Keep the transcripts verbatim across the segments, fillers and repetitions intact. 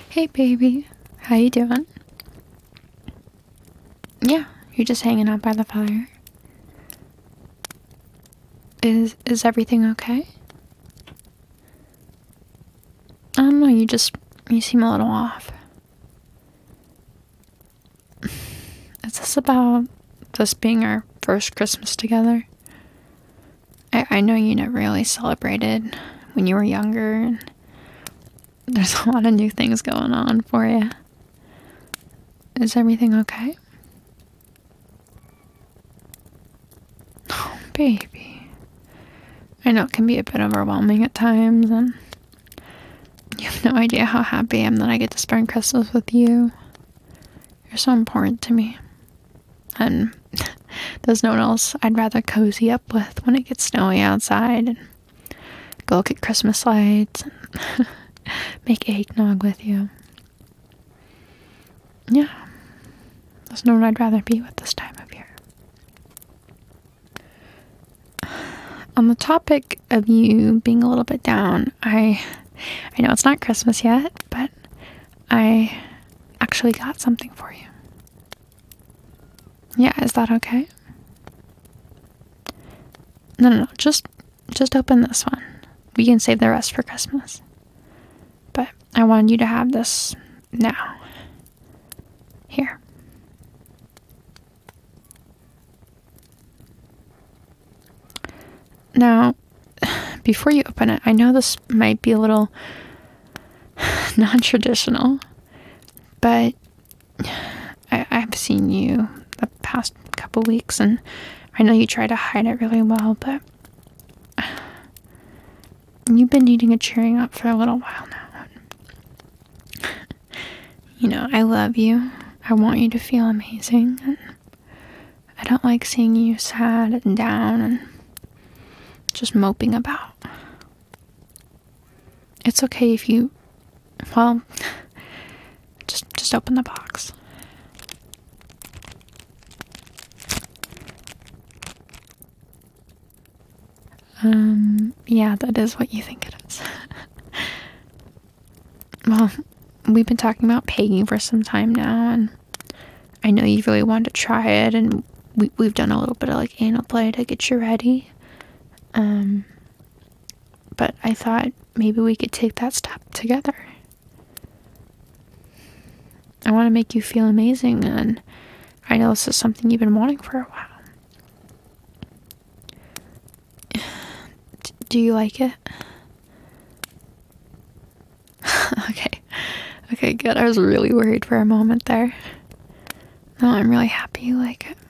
Hey baby, how you doing? Yeah, you're just hanging out by the fire. Is is everything okay? I don't know, you just you seem a little off. Is this about this being our first Christmas together? I, I know you never really celebrated when you were younger, and there's a lot of new things going on for you. Is everything okay? Oh, baby. I know it can be a bit overwhelming at times, and you have no idea how happy I am that I get to spend Christmas with you. You're so important to me. And there's no one else I'd rather cozy up with when it gets snowy outside and go look at Christmas lights and make eggnog with you. Yeah. There's no one I'd rather be with this time of year. On the topic of you being a little bit down, I I know it's not Christmas yet, but I actually got something for you. Yeah, is that okay? No, no, no. Just just open this one. We can save the rest for Christmas. But I want you to have this now. Here. Now, before you open it, I know this might be a little non-traditional, but I, I've seen you the past couple weeks, and I know you try to hide it really well, but you've been needing a cheering up for a little while now. You know, I love you. I want you to feel amazing, and I don't like seeing you sad and down and just moping about. It's okay if you, well, just just open the box. Um, yeah, that is what you think it is. Well, we've been talking about pegging for some time now, and I know you really wanted to try it, and we, we've done a little bit of like anal play to get you ready. Um, but I thought maybe we could take that step together. I want to make you feel amazing, and I know this is something you've been wanting for a while. D- do you like it? Okay. Okay, good. I was really worried for a moment there. No, I'm really happy you like it.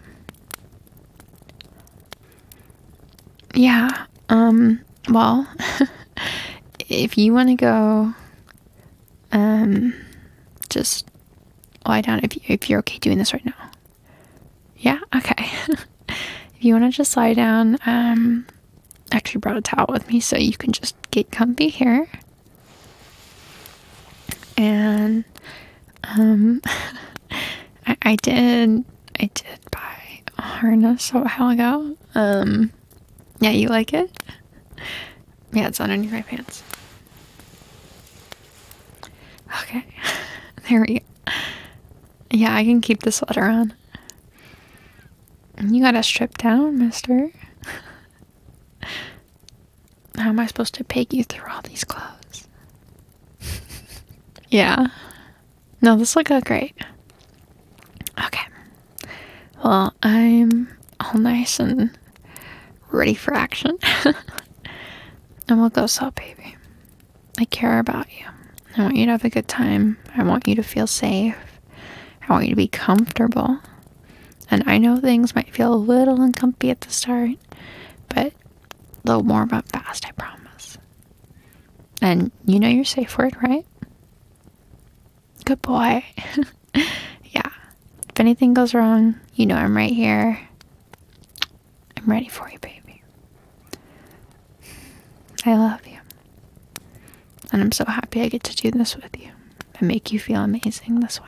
Yeah, um, well, if you want to go, um, just lie down if, you, if you're okay doing this right now. Yeah? Okay. If you want to just lie down, um, I actually brought a towel with me so you can just get comfy here. And, um, I, I did, I did buy a harness a while ago. Um, yeah, you like it? Yeah, it's underneath my pants. Okay, there we go. Yeah, I can keep the sweater on. You gotta strip down, mister. How am I supposed to peg you through all these clothes? Yeah. No, this will go great. Okay. Well, I'm all nice and ready for action. And we'll go so, baby. I care about you. I want you to have a good time. I want you to feel safe. I want you to be comfortable. And I know things might feel a little uncomfy at the start, but they'll warm up fast, I promise. And you know you're safe for it, right? Good boy. Yeah. If anything goes wrong, you know I'm right here. I'm ready for you, baby. I love you. And I'm so happy I get to do this with you and make you feel amazing this way.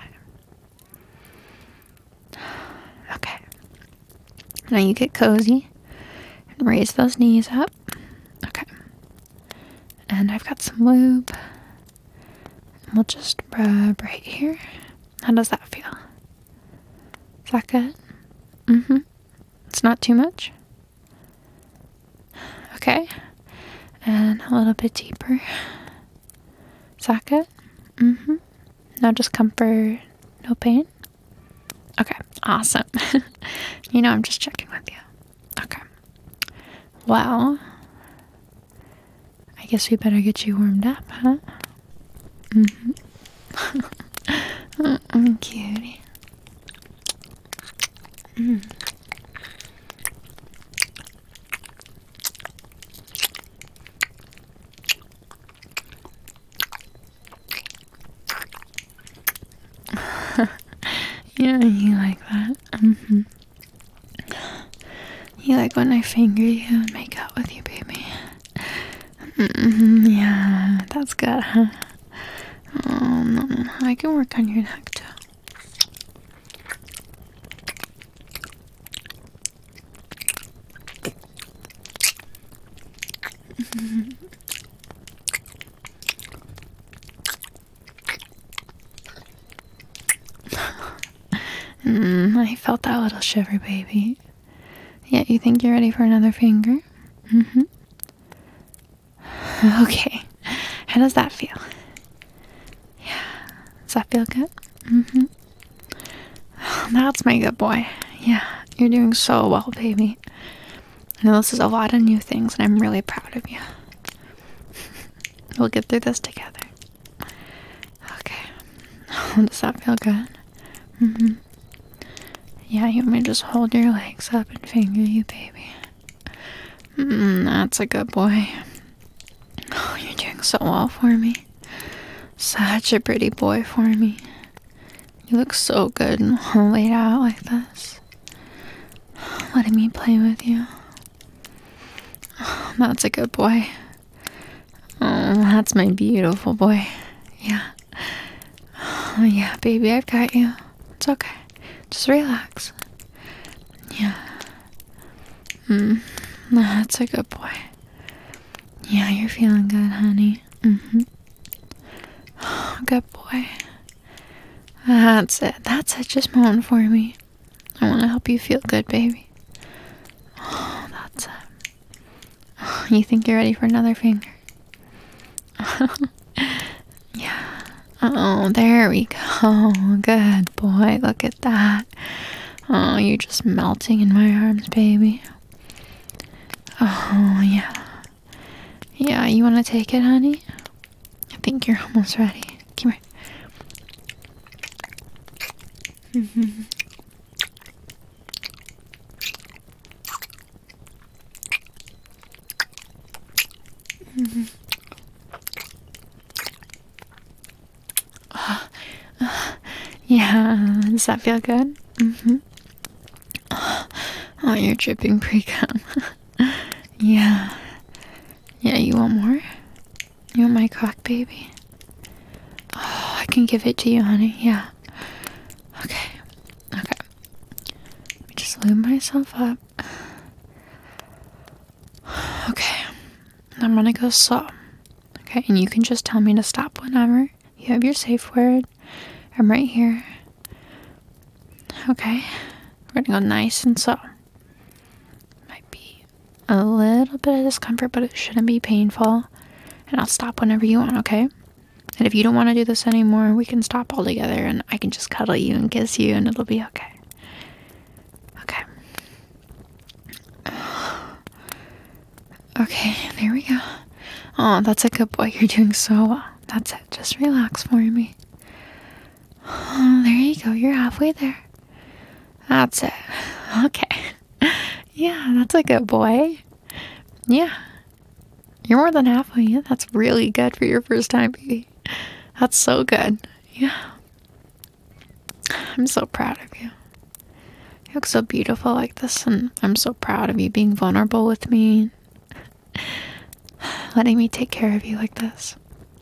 Okay. Now you get cozy and raise those knees up. Okay. And I've got some lube. we'll just rub right here. How does that feel? Is that good? Mm-hmm. It's not too much? Okay. And a little bit deeper. Is that good? Mm-hmm. No discomfort, no pain? Okay, awesome. You know, I'm just checking with you. Okay. Well, I guess we better get you warmed up, huh? Mm-hmm. Mm, cutie. Mm. Yeah, you like that. Mm-hmm. You like when I finger you and make out with you, baby. Mm-hmm. Yeah, that's good, huh? Oh, no. I can work on your neck, too. Mm-hmm. Mm, I felt that little shiver, baby. Yeah, you think you're ready for another finger? Mm-hmm. Okay. How does that feel? Yeah. Does that feel good? Mm-hmm. That's my good boy. Yeah, you're doing so well, baby. I know this is a lot of new things, and I'm really proud of you. We'll get through this together. Okay. Does that feel good? Mm-hmm. Yeah, you want me to just hold your legs up and finger you, baby? Mm, that's a good boy. Oh, you're doing so well for me. Such a pretty boy for me. You look so good laid out like this. Letting me play with you. Oh, that's a good boy. Oh, that's my beautiful boy. Yeah. Oh, yeah, baby, I've got you. It's okay. Just relax. Yeah. Mm, that's a good boy. Yeah, you're feeling good, honey. Mm-hmm. Oh, good boy. That's it. That's it. Just moan for me. I want to help you feel good, baby. Oh, that's it. Oh, you think you're ready for another finger? Yeah. Oh, there we go. Good boy. Look at that. Oh, you're just melting in my arms, baby. Oh, yeah. Yeah, you want to take it, honey? I think you're almost ready. Come here. Mm-hmm. Mm-hmm. Uh, uh, yeah, does that feel good? Mm-hmm. Oh, you're dripping pre-cum. Yeah. Yeah, you want more? You want my cock, baby? Oh, I can give it to you, honey. Yeah. Okay. Okay. Let me just lube myself up. Okay. I'm gonna go slow. Okay, and you can just tell me to stop whenever. You have your safe word. I'm right here. Okay. We're gonna go nice and slow. Might be a little bit of discomfort, but it shouldn't be painful. And I'll stop whenever you want, okay? And if you don't want to do this anymore, we can stop altogether and I can just cuddle you and kiss you and it'll be okay. Okay. Okay, there we go. Oh, that's a good boy. You're doing so well. That's it. Just relax for me. Oh, there you go. You're halfway there. That's it. Okay. Yeah, that's a good boy. Yeah. You're more than halfway. Yeah, that's really good for your first time, baby. That's so good. Yeah. I'm so proud of you. You look so beautiful like this, and I'm so proud of you being vulnerable with me. Letting me take care of you like this.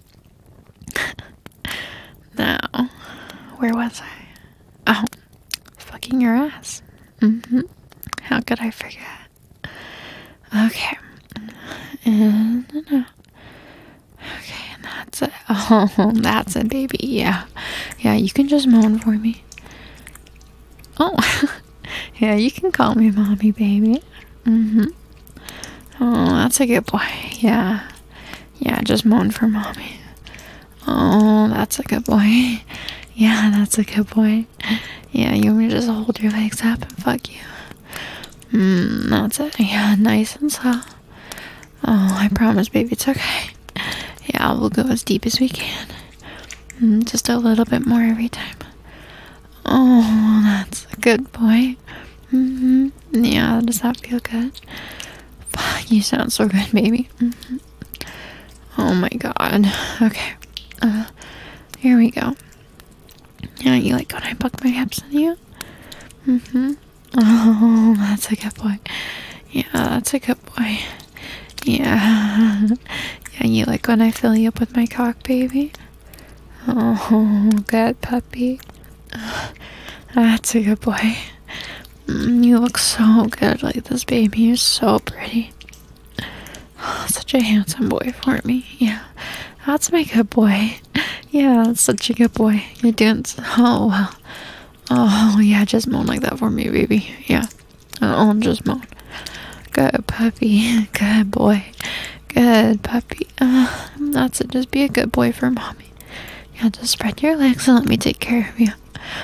Now, where was I? Oh, fucking your ass. Mm-hmm. How could I forget? Okay. And, no. Okay, and that's That's it. Oh, that's it, baby. Yeah. Yeah, you can just moan for me. Oh. Yeah, you can call me mommy, baby. Mm-hmm. Oh, that's a good boy. Yeah. Yeah, just moan for mommy. Oh, that's a good boy. Yeah, that's a good boy. Yeah, you want me to just hold your legs up and fuck you? Mm, that's it. Yeah, nice and slow. Oh, I promise, baby, it's okay. Yeah, we'll go as deep as we can. Mm, just a little bit more every time. Oh, that's a good boy. Mm-hmm. Yeah, does that feel good? Fuck, you sound so good, baby. Mm-hmm. Oh my god. Okay. Uh, here we go. Yeah, you like when I buck my hips on you? Mm-hmm. Oh, that's a good boy. Yeah, that's a good boy. Yeah. Yeah, you like when I fill you up with my cock, baby? Oh, good puppy. That's a good boy. Mm, you look so good like this, baby. You're so pretty. Oh, such a handsome boy for me. Yeah, that's my good boy. Yeah, that's such a good boy. You're doing so well. Oh, yeah, just moan like that for me, baby. Yeah. Oh, just moan. Good puppy. Good boy. Good puppy. Uh, that's it. Just be a good boy for mommy. Yeah, just spread your legs and let me take care of you.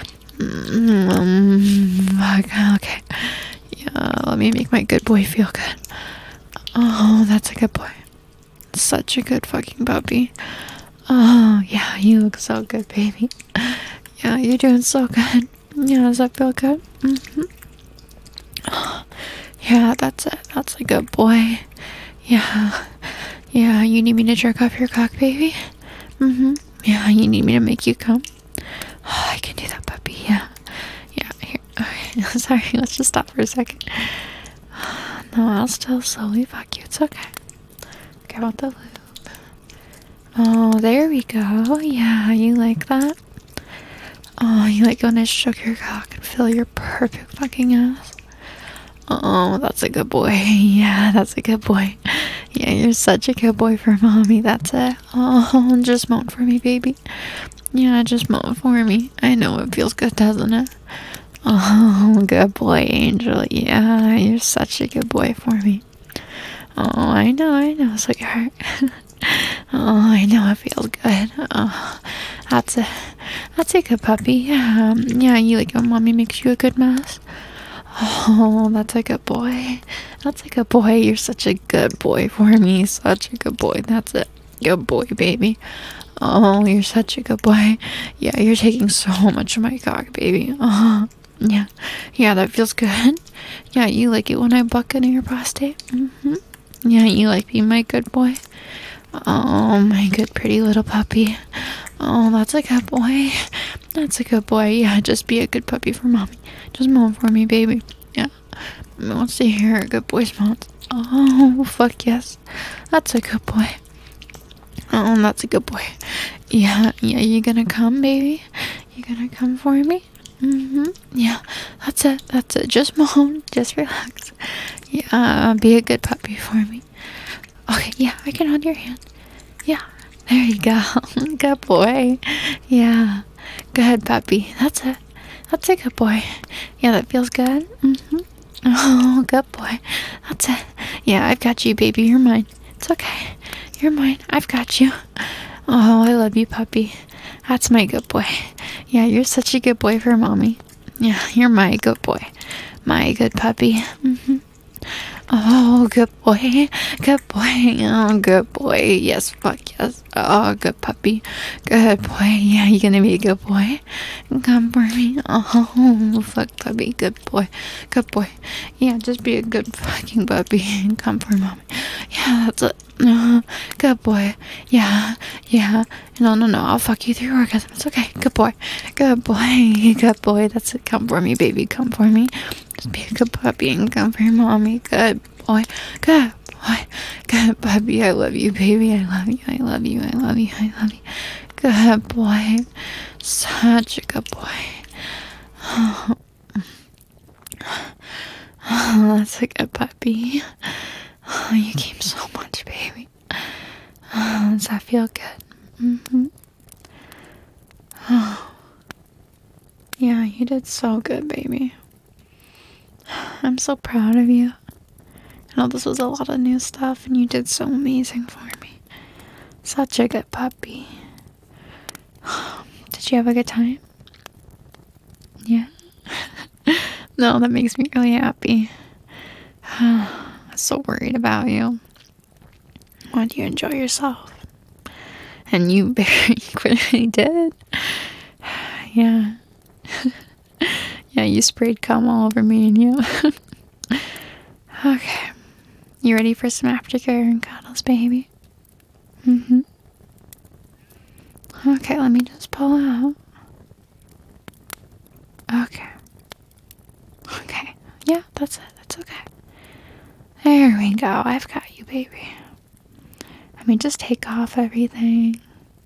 Mm, okay. Yeah, let me make my good boy feel good. Oh, that's a good boy. Such a good fucking puppy. Oh, yeah, you look so good, baby. Yeah, you're doing so good. Yeah, does that feel good? Mm-hmm. Yeah, that's it. That's a good boy. Yeah. Yeah, you need me to jerk off your cock, baby? Mm-hmm. Yeah, you need me to make you come? Oh, I can do that, puppy. Yeah. Yeah, here. Okay. Sorry, let's just stop for a second. No, I'll still slowly fuck you. It's okay. Okay, I want the lube. Oh, there we go. Yeah, you like that? Oh, you like when I stroke your cock and feel your perfect fucking ass? Oh, that's a good boy. Yeah, that's a good boy. Yeah, you're such a good boy for mommy. That's it. Oh, just moan for me, baby. Yeah, just moan for me. I know it feels good, doesn't it? Oh, good boy, Angel. Yeah, you're such a good boy for me. Oh, I know, I know, sweetheart. Oh, I know it feels good. Oh, that's a, that's a good puppy. Yeah, um, yeah, you like when mommy makes you a good mess? Oh, that's a good boy. That's a good boy. You're such a good boy for me. Such a good boy. That's it. Good boy, baby. Oh, you're such a good boy. Yeah, you're taking so much of my cock, baby. Oh, yeah. Yeah, that feels good. Yeah, you like it when I buck into your prostate? Mm-hmm. Yeah, you like being my good boy? Oh, my good pretty little puppy. Oh, that's a good boy. That's a good boy. Yeah, just be a good puppy for mommy. Just moan for me, baby. Yeah. Mommy wants to hear a good boy's moan. Oh, fuck yes. That's a good boy. Oh, that's a good boy. Yeah, yeah, you gonna come, baby? You gonna come for me? Mm-hmm. Yeah, that's it. That's it. Just moan. Just relax. Yeah, be a good puppy for me. Okay, yeah, I can hold your hand. Yeah, there you go. Good boy. Yeah, good puppy. That's it. That's a good boy. Yeah, that feels good. Mm-hmm. Oh, good boy. That's it. Yeah, I've got you, baby. You're mine. It's okay. You're mine. I've got you. Oh, I love you, puppy. That's my good boy. Yeah, you're such a good boy for mommy. Yeah, you're my good boy. My good puppy. Mm-hmm. Oh, good boy. Good boy. Oh, good boy. Yes, fuck yes. Oh, good puppy. Good boy. Yeah, you gonna be a good boy? Come for me. Oh, fuck puppy. Good boy. Good boy. Yeah, just be a good fucking puppy and come for mommy. Yeah, that's it. Uh, good boy. Yeah, yeah. No, no, no. I'll fuck you through your orgasm. It's okay. Good boy. Good boy. Good boy. That's it. Come for me, baby. Come for me. Just be a good puppy and come for your mommy. Good boy. Good boy. Good puppy. I love you, baby. I love you. I love you. I love you. I love you. Good boy. Such a good boy. Oh, oh that's a good puppy. Oh, you came so much, baby. Oh, does that feel good? Mm-hmm. Yeah, you did so good, baby. I'm so proud of you. I know this was a lot of new stuff, and you did so amazing for me. Such a good puppy. Did you have a good time? Yeah. No, that makes me really happy. I'm so worried about you. Why do you enjoy yourself? And you very quickly did. Yeah. Yeah, you sprayed cum all over me and you. Okay. You ready for some aftercare and cuddles, baby? Mm-hmm. Okay, let me just pull out. Okay. Okay. Yeah, that's it. That's okay. There we go. I've got you, baby. Let me just take off everything.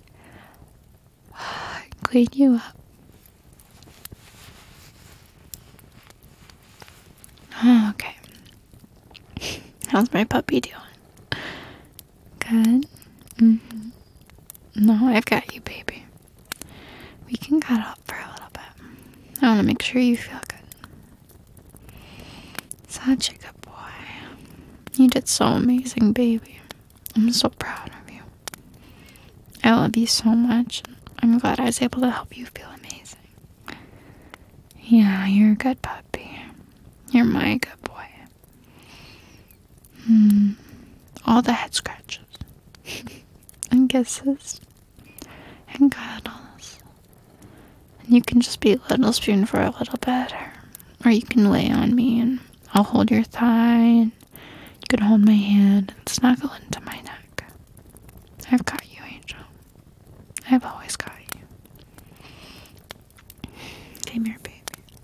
Clean you up. Okay. How's my puppy doing? Good? Mm-hmm. No, I've got you, baby. We can cuddle up for a little bit. I want to make sure you feel good. Such a good boy. You did so amazing, baby. I'm so proud of you. I love you so much. I'm glad I was able to help you feel amazing. Yeah, you're a good puppy. You're my good boy. Hmm. All the head scratches. And kisses. And cuddles. And you can just be Little Spoon for a little bit. Or, or you can lay on me and I'll hold your thigh. And you can hold my hand and snuggle into my neck. I've got you, Angel. I've always got you. Come here, baby.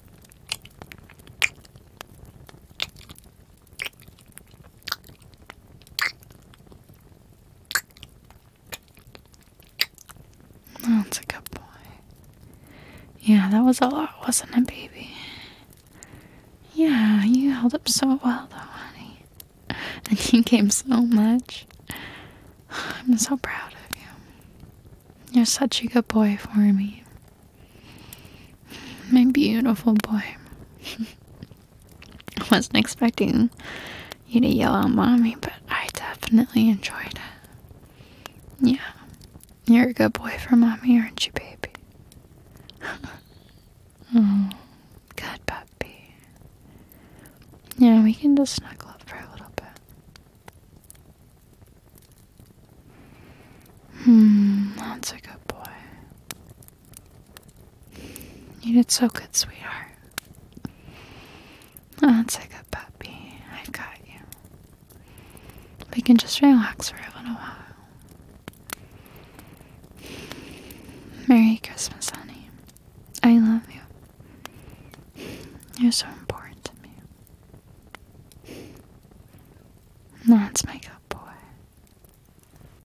Oh, that's a good boy. Yeah, that was a lot, wasn't it, baby? Yeah, you held up so well, though, honey. And you gave so much. I'm so proud of you. You're such a good boy for me. My beautiful boy. I wasn't expecting you to yell out mommy, but I definitely enjoyed it. Yeah. You're a good boy for mommy, aren't you, baby? Oh, good puppy. Yeah, we can just snuggle up for a little bit. Hmm, that's a good boy. You did so good, sweetheart. Oh, that's a good puppy. I've got you. We can just relax for a little while. Merry Christmas, honey. I love you. You're so important.